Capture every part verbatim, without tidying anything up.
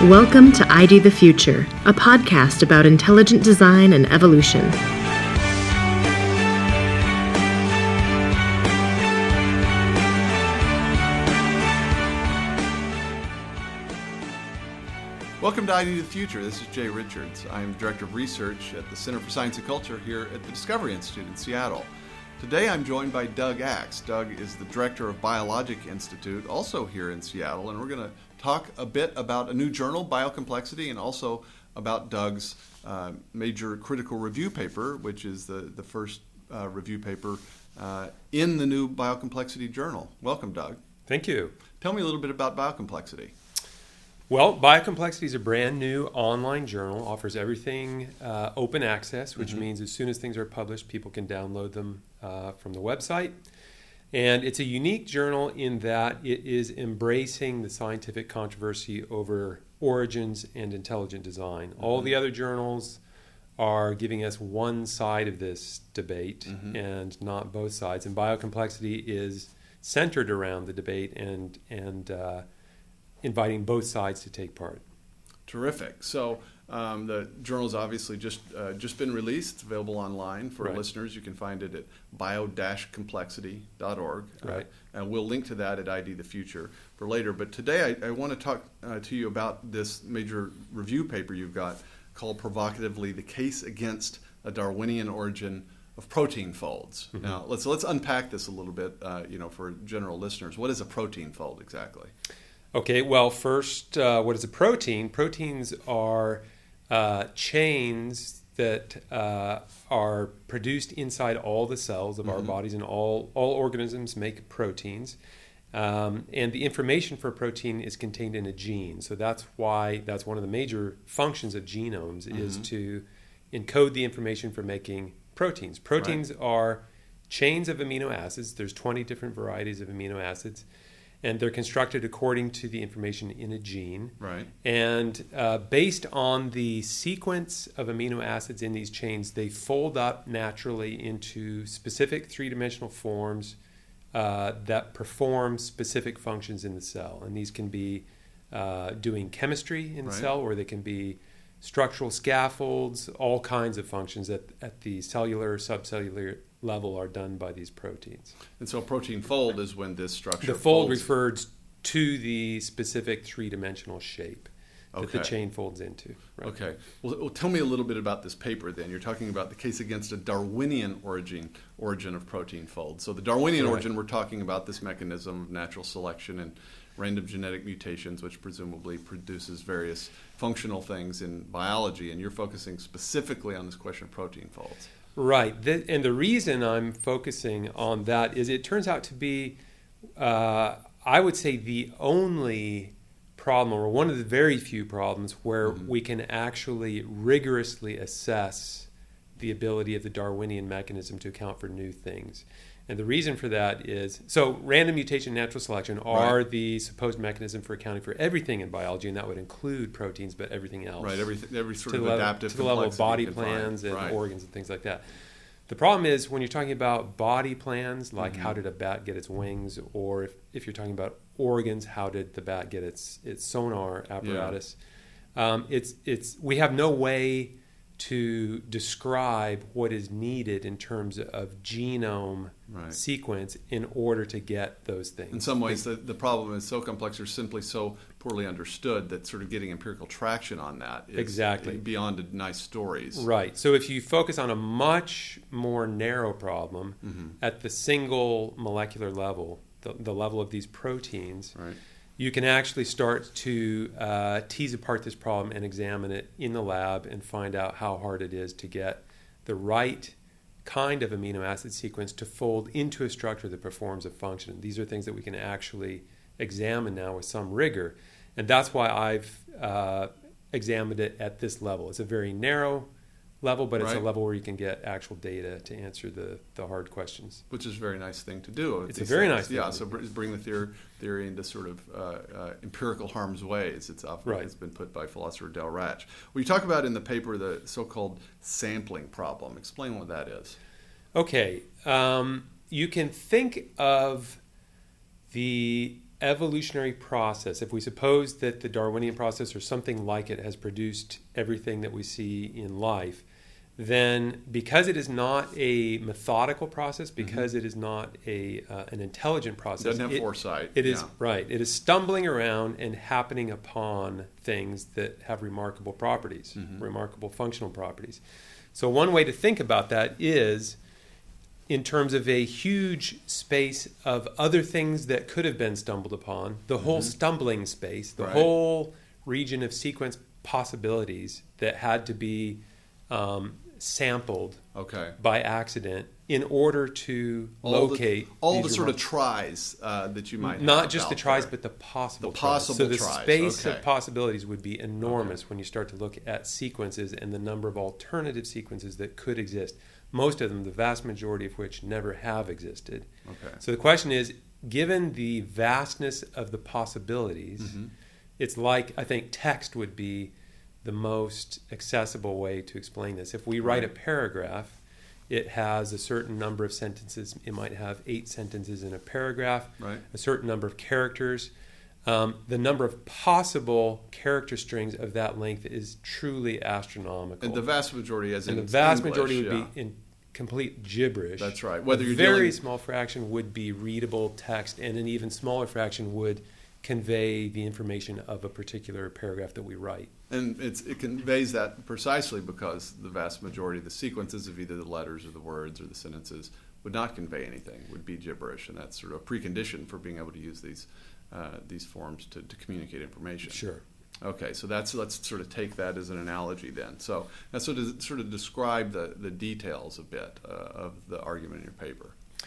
Welcome to I D the Future, a podcast about intelligent design and evolution. Welcome to I D the Future. This is Jay Richards. I am Director of Research at the Center for Science and Culture here at the Discovery Institute in Seattle. Today I'm joined by Doug Axe. Doug is the Director of Biologic Institute, also here in Seattle, and we're going to talk a bit about a new journal, Biocomplexity, and also about Doug's uh, major critical review paper, which is the, the first uh, review paper uh, in the new Biocomplexity journal. Welcome, Doug. Thank you. Tell me a little bit about Biocomplexity. Well, Biocomplexity is a brand new online journal, offers everything uh, open access, which mm-hmm. means as soon as things are published, people can download them uh, from the website. And it's a unique journal in that it is embracing the scientific controversy over origins and intelligent design. Mm-hmm. All the other journals are giving us one side of this debate mm-hmm. and not both sides. And Biocomplexity is centered around the debate and and uh, inviting both sides to take part. Terrific. So um, the journal's obviously just uh, just been released. It's available online for right. listeners. You can find it at bio dash complexity dot org. Right. Uh, and we'll link to that at I D the Future for later. But today I, I want to talk uh, to you about this major review paper you've got called provocatively The Case Against a Darwinian Origin of Protein Folds. Mm-hmm. Now let's let's unpack this a little bit uh, you know, for general listeners. What is a protein fold exactly? Okay, well, first, uh, what is a protein? Proteins are uh, chains that uh, are produced inside all the cells of mm-hmm. our bodies, and all, all organisms make proteins. Um, and the information for a protein is contained in a gene. So that's why that's one of the major functions of genomes mm-hmm. is to encode the information for making proteins. Proteins right. are chains of amino acids. There's twenty different varieties of amino acids. And they're constructed according to the information in a gene. Right. And uh, based on the sequence of amino acids in these chains, they fold up naturally into specific three-dimensional forms uh, that perform specific functions in the cell. And these can be uh, doing chemistry in the right. cell, or they can be structural scaffolds. All kinds of functions at, at the cellular, subcellular level are done by these proteins. And so a protein fold is when this structure The fold folds. refers to the specific three-dimensional shape that okay. the chain folds into. Right? Okay. Well, well, tell me a little bit about this paper then. You're talking about the case against a Darwinian origin origin of protein folds. So the Darwinian right. origin, we're talking about this mechanism of natural selection and random genetic mutations, which presumably produces various functional things in biology, and you're focusing specifically on this question of protein folds. Right. The, and the reason I'm focusing on that is it turns out to be, uh, I would say, the only problem, or one of the very few problems, where mm-hmm. we can actually rigorously assess the ability of the Darwinian mechanism to account for new things. And the reason for that is, so random mutation and natural selection are right. the supposed mechanism for accounting for everything in biology, and that would include proteins, but everything else. Right, every, every sort to of level, adaptive to the level of body find. plans and right. organs and things like that. The problem is when you're talking about body plans, like mm-hmm. how did a bat get its wings, or if, if you're talking about organs, how did the bat get its its sonar apparatus? Yeah. Um, it's it's we have no way to describe what is needed in terms of genome right. sequence in order to get those things. In some ways, the, the problem is so complex or simply so poorly understood that sort of getting empirical traction on that is exactly. beyond a nice stories. Right. So if you focus on a much more narrow problem mm-hmm. at the single molecular level, the, the level of these proteins, right. you can actually start to uh, tease apart this problem and examine it in the lab and find out how hard it is to get the right kind of amino acid sequence to fold into a structure that performs a function. These are things that we can actually examine now with some rigor. And that's why I've uh, examined it at this level. It's a very narrow level, but it's right. a level where you can get actual data to answer the, the hard questions. Which is a very nice thing to do. It's a very things. nice thing. Yeah, so bring the theory, theory into sort of uh, uh, empirical harm's way, as it's often right. it's been put by philosopher Del Ratch. Well, you talk about in the paper the so-called sampling problem. Explain what that is. Okay. Um, you can think of the evolutionary process, if we suppose that the Darwinian process or something like it has produced everything that we see in life, then because it is not a methodical process, because mm-hmm. it is not a uh, an intelligent process, it doesn't have it, foresight. It yeah. is right. It is stumbling around and happening upon things that have remarkable properties, mm-hmm. remarkable functional properties. So one way to think about that is in terms of a huge space of other things that could have been stumbled upon, the mm-hmm. whole stumbling space, the right. whole region of sequence possibilities that had to be um, sampled okay. by accident in order to all locate the, all these the sort remar- of tries uh, that you might not have just out the tries there. but the possible the tries. possible so the tries. space okay. of possibilities would be enormous okay. when you start to look at sequences and the number of alternative sequences that could exist, most of them, the vast majority of which never have existed. Okay. So the question is, given the vastness of the possibilities, mm-hmm. it's like, I think text would be the most accessible way to explain this. If we write right. a paragraph, it has a certain number of sentences. It might have eight sentences in a paragraph, right. a certain number of characters. Um, the number of possible character strings of that length is truly astronomical. And the vast majority, as and in the vast English, majority would yeah. be in complete gibberish. That's right. Whether a you're very dealing... small fraction would be readable text, and an even smaller fraction would convey the information of a particular paragraph that we write. And it's, it conveys that precisely because the vast majority of the sequences of either the letters or the words or the sentences would not convey anything, would be gibberish, and that's sort of a precondition for being able to use these uh, these forms to, to communicate information. Sure. Okay, so that's let's sort of take that as an analogy then. So that's sort of sort of describe the, the details a bit uh, of the argument in your paper.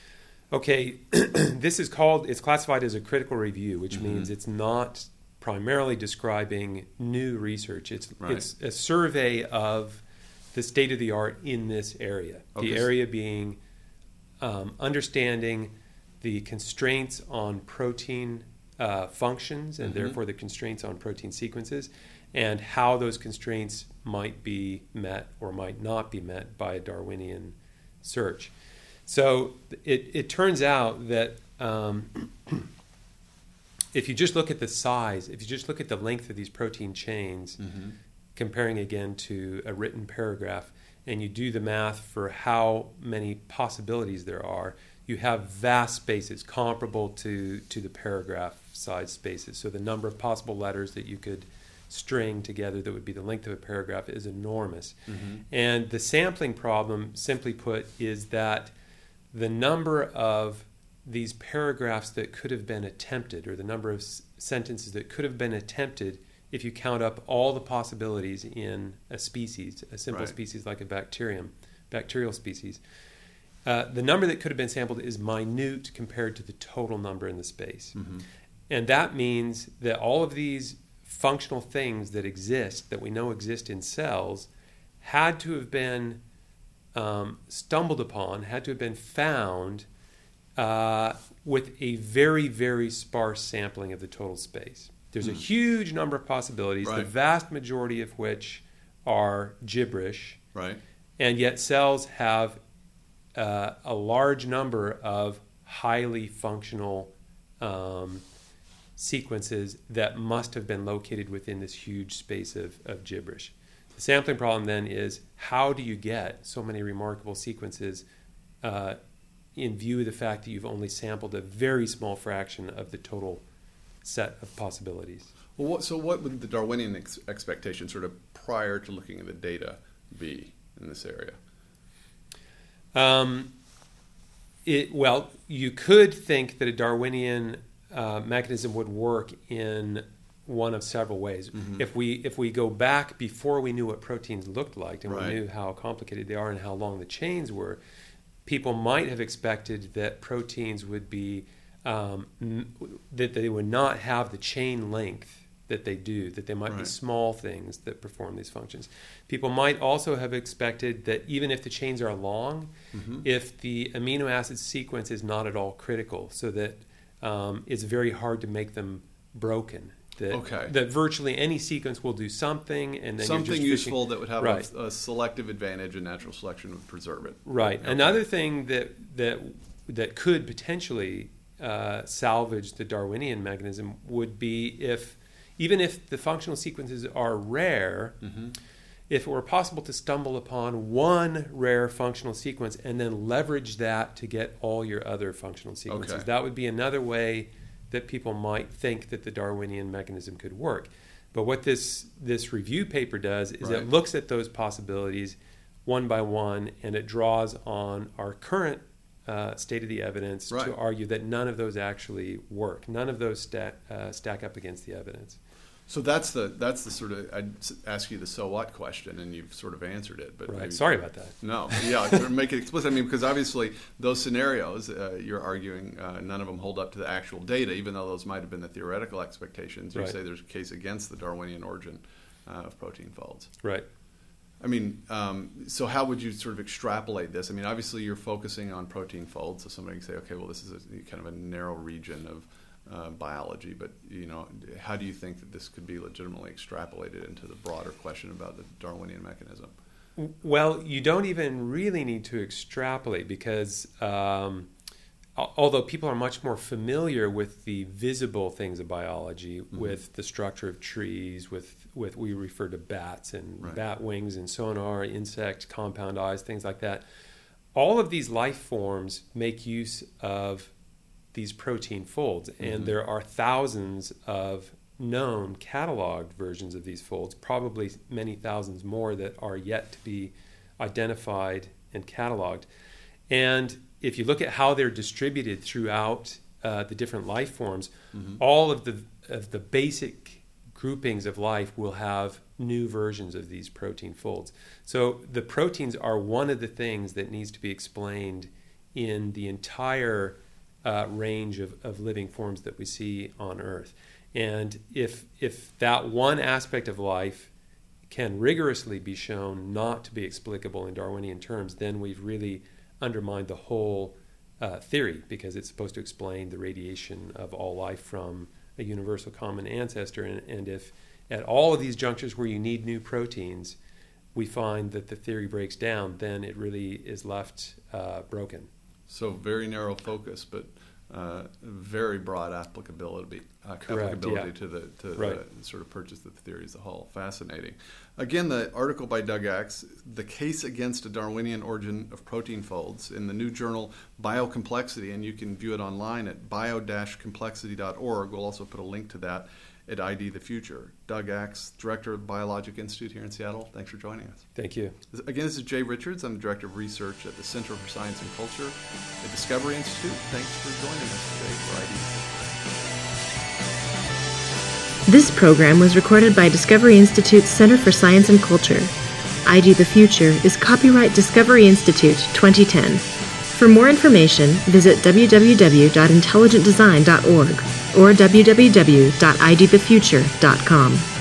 Okay, this is called, it's classified as a critical review, which mm-hmm. means it's not primarily describing new research. It's right. it's a survey of the state of the art in this area. Okay. The area being um, understanding the constraints on protein uh, functions and mm-hmm. therefore the constraints on protein sequences, and how those constraints might be met or might not be met by a Darwinian search. So it, it turns out that um, if you just look at the size, if you just look at the length of these protein chains, mm-hmm. comparing again to a written paragraph, and you do the math for how many possibilities there are, you have vast spaces comparable to, to the paragraph size spaces. So the number of possible letters that you could string together that would be the length of a paragraph is enormous. Mm-hmm. And the sampling problem, simply put, is that the number of these paragraphs that could have been attempted, or the number of s- sentences that could have been attempted if you count up all the possibilities in a species, a simple right. species like a bacterium, bacterial species, uh, the number that could have been sampled is minute compared to the total number in the space. Mm-hmm. And that means that all of these functional things that exist, that we know exist in cells, had to have been Um, stumbled upon, had to have been found uh, with a very, very sparse sampling of the total space. There's mm. a huge number of possibilities, right. the vast majority of which are gibberish, right. and yet cells have uh, a large number of highly functional um, sequences that must have been located within this huge space of, of gibberish. The sampling problem then is, how do you get so many remarkable sequences uh, in view of the fact that you've only sampled a very small fraction of the total set of possibilities? Well, what, so what would the Darwinian ex- expectation sort of prior to looking at the data be in this area? Um, it, well, you could think that a Darwinian uh, mechanism would work in one of several ways. Mm-hmm. If we if we go back before we knew what proteins looked like and right. we knew how complicated they are and how long the chains were, people might have expected that proteins would be um, n- that they would not have the chain length that they do, that they might right. be small things that perform these functions. People might also have expected that even if the chains are long, mm-hmm. if the amino acid sequence is not at all critical, so that um, it's very hard to make them broken. That, okay. that virtually any sequence will do something, and then something you're just useful fishing. that would have right. a, a selective advantage, and natural selection would preserve it. Right. Okay. Another thing that that that could potentially uh, salvage the Darwinian mechanism would be if, even if the functional sequences are rare, mm-hmm. if it were possible to stumble upon one rare functional sequence and then leverage that to get all your other functional sequences, okay. that would be another way that people might think that the Darwinian mechanism could work. But what this this review paper does is right. it looks at those possibilities one by one, and it draws on our current uh, state of the evidence right. to argue that none of those actually work. None of those stack, uh, stack up against the evidence. So that's the that's the sort of, I'd ask you the so what question, and you've sort of answered it. But right. maybe, Sorry about that. No, yeah, make it explicit. I mean, because obviously those scenarios uh, you're arguing uh, none of them hold up to the actual data, even though those might have been the theoretical expectations. You right. say there's a case against the Darwinian origin uh, of protein folds. Right. I mean, um, so how would you sort of extrapolate this? I mean, obviously you're focusing on protein folds, so somebody can say, okay, well, this is a, kind of a narrow region of Uh, biology, but you know, how do you think that this could be legitimately extrapolated into the broader question about the Darwinian mechanism? Well, you don't even really need to extrapolate because um, although people are much more familiar with the visible things of biology, mm-hmm. with the structure of trees, with with we refer to bats and right. bat wings and sonar, insect, compound eyes, things like that. All of these life forms make use of these protein folds, and mm-hmm. there are thousands of known cataloged versions of these folds, probably many thousands more that are yet to be identified and cataloged. And if you look at how they're distributed throughout uh, the different life forms, mm-hmm. all of the of the basic groupings of life will have new versions of these protein folds. So the proteins are one of the things that needs to be explained in the entire Uh, range of, of living forms that we see on Earth. And if if that one aspect of life can rigorously be shown not to be explicable in Darwinian terms, then we've really undermined the whole uh, theory, because it's supposed to explain the radiation of all life from a universal common ancestor. And, and if at all of these junctures where you need new proteins, we find that the theory breaks down, then it really is left uh, broken. So very narrow focus, but uh, very broad applicability. Uh, Correct, applicability yeah. to the to right. the sort of purchase of the theory as a whole. Fascinating. Again, the article by Doug Axe, "The Case Against a Darwinian Origin of Protein Folds," in the new journal Biocomplexity, and you can view it online at bio dash complexity dot org. We'll also put a link to that at I D the Future. Doug Axe, Director of the Biologic Institute here in Seattle. Thanks for joining us. Thank you. Again, this is Jay Richards. I'm the Director of Research at the Center for Science and Culture at Discovery Institute. Thanks for joining us today for I D the Future. This program was recorded by Discovery Institute's Center for Science and Culture. I D the Future is copyright Discovery Institute twenty ten. For more information, visit w w w dot intelligent design dot org or w w w dot i d the future dot com.